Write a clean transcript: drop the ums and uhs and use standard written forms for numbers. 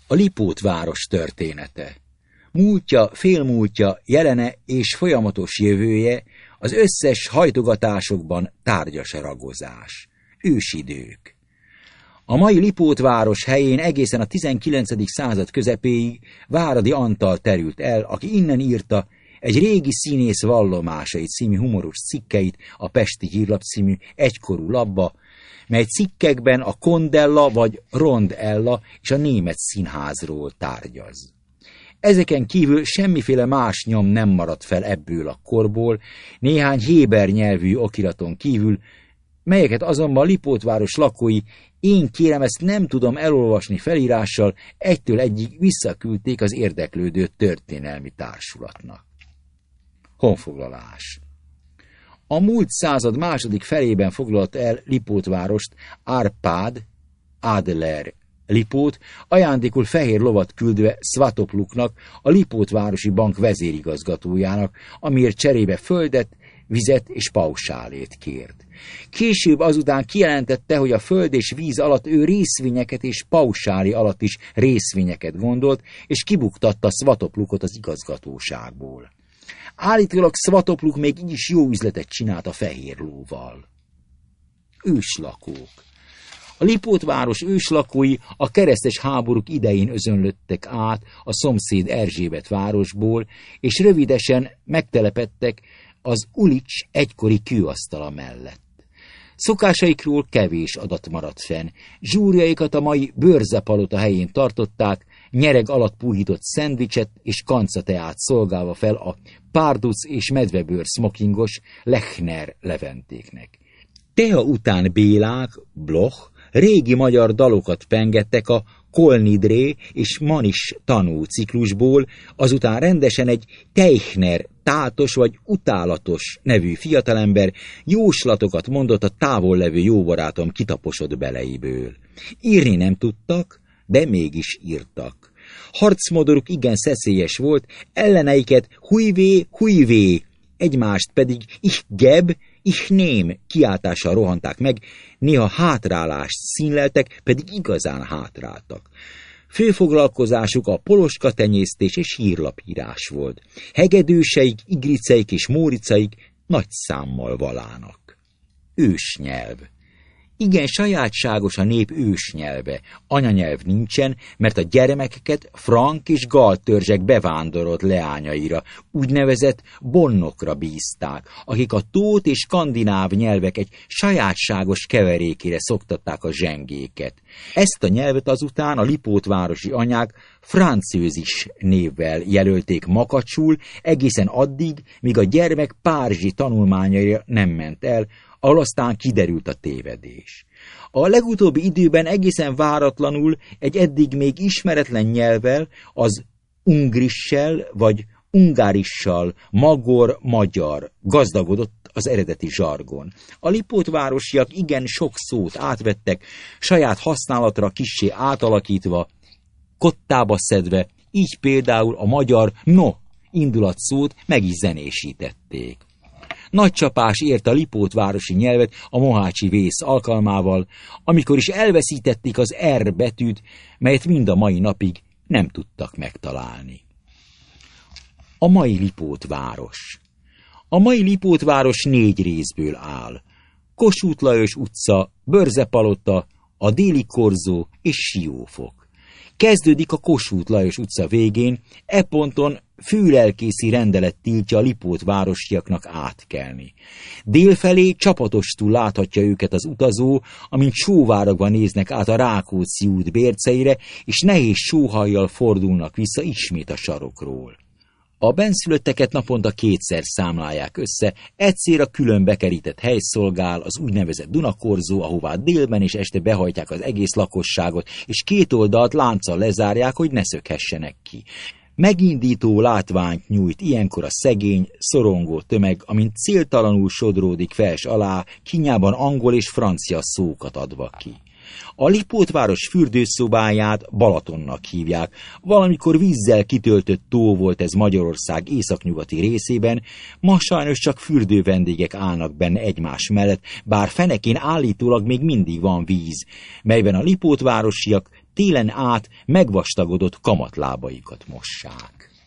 A Lipótváros története. Múltja, félmúltja, jelene és folyamatos jövője, az összes hajtogatásokban tárgyas ragozás. Ősidők. A mai Lipótváros helyén egészen a 19. század közepéig Váradi Antal terült el, aki innen írta egy régi színész vallomásait című humoros cikkeit a Pesti Hírlap című egykorú labba, mely cikkekben a Kondella vagy Rondella és a Német Színházról tárgyaz. Ezeken kívül semmiféle más nyom nem maradt fel ebből a korból, néhány héber nyelvű okiraton kívül, melyeket azonban Lipótváros lakói, én kérem ezt nem tudom elolvasni felírással, egytől egyig visszaküldték az érdeklődő történelmi társulatnak. Honfoglalás. A múlt század második felében foglalta el Lipótvárost Árpád Adler Lipót, ajándékul fehér lovat küldve Szvatopluknak, a Lipótvárosi Bank vezérigazgatójának, amiért cserébe földet, vizet és pausálét kért. Később azután kijelentette, hogy a föld és víz alatt ő részvényeket és pausáli alatt is részvényeket gondolt, és kibuktatta Szvatoplukot az igazgatóságból. Állítólag Szvatopluk még így is jó üzletet csinált a fehér lóval. Őslakók. A Lipótváros őslakói a keresztes háborúk idején özönlöttek át a szomszéd Erzsébet városból, és rövidesen megtelepedtek az Ulics egykori kőasztala mellett. Szokásaikról kevés adat maradt fenn. Zsúrjaikat a mai Bőrzepalota helyén tartották, nyereg alatt puhított szendvicset és kancateát szolgálva fel a párduc és medvebőr smokingos Lechner Leventéknek. Tea után Bélák, Bloch régi magyar dalokat pengettek a Kolnidré és Manis tanú ciklusból, azután rendesen egy Teichner, tátos vagy utálatos nevű fiatalember jóslatokat mondott a távol levő jóbarátom kitaposott beleiből. Írni nem tudtak, de mégis írtak. Harcmodoruk igen szeszélyes volt, elleneiket hujvé, egymást pedig ich geb, ich ném kiáltással rohanták meg, néha hátrálást színleltek, pedig igazán hátráltak. Főfoglalkozásuk a poloska tenyésztés és hírlapírás volt. Hegedűseik, igriceik és móricaik nagy számmal valának. Ősnyelv. Igen sajátságos a nép ősnyelve. Anyanyelv nincsen, mert a gyermekeket frank és gal törzsek bevándorolt leányaira, úgynevezett bonnokra bízták, akik a tót és skandináv nyelvek egy sajátságos keverékére szoktatták a zsengéket. Ezt a nyelvet azután a lipótvárosi anyák francőzis névvel jelölték makacsul, egészen addig, míg a gyermek párizsi tanulmányaira nem ment el, ahol aztán kiderült a tévedés. A legutóbbi időben egészen váratlanul egy eddig még ismeretlen nyelvvel, az ungrissel vagy ungárissal, magyar gazdagodott az eredeti zsargon. A lipótvárosiak igen sok szót átvettek, saját használatra kissé átalakítva, kottába szedve, így például a magyar no indulatszót meg is zenésítették. Nagy csapás ért a lipótvárosi nyelvet a mohácsi vész alkalmával, amikor is elveszítették az R betűt, melyet mind a mai napig nem tudtak megtalálni. A mai Lipótváros. A mai Lipótváros 4 részből áll. Kossuth Lajos utca, Bőrzepalota, a Déli Korzó és Siófok. Kezdődik a Kossuth Lajos utca végén, e ponton főlelkészi rendelet tiltja a lipótvárosiaknak átkelni. Délfelé csapatostul láthatja őket az utazó, amint sóvárogva néznek át a Rákóczi út bérceire, és nehéz sóhajjal fordulnak vissza ismét a sarokról. A bennszülötteket naponta 2-szer számlálják össze, egyszer a külön bekerített hely szolgál, az úgynevezett Dunakorzó, ahová délben és este behajtják az egész lakosságot, és 2 oldalt lánccal lezárják, hogy ne szökhessenek ki. Megindító látványt nyújt ilyenkor a szegény, szorongó tömeg, amint céltalanul sodródik fels alá, kínjában angol és francia szókat adva ki. A Lipótváros fürdőszobáját Balatonnak hívják. Valamikor vízzel kitöltött tó volt ez Magyarország északnyugati részében, ma sajnos csak fürdővendégek állnak benne egymás mellett, bár fenekén állítólag még mindig van víz, melyben a lipótvárosiak télen át megvastagodott kamatlábaikat mossák.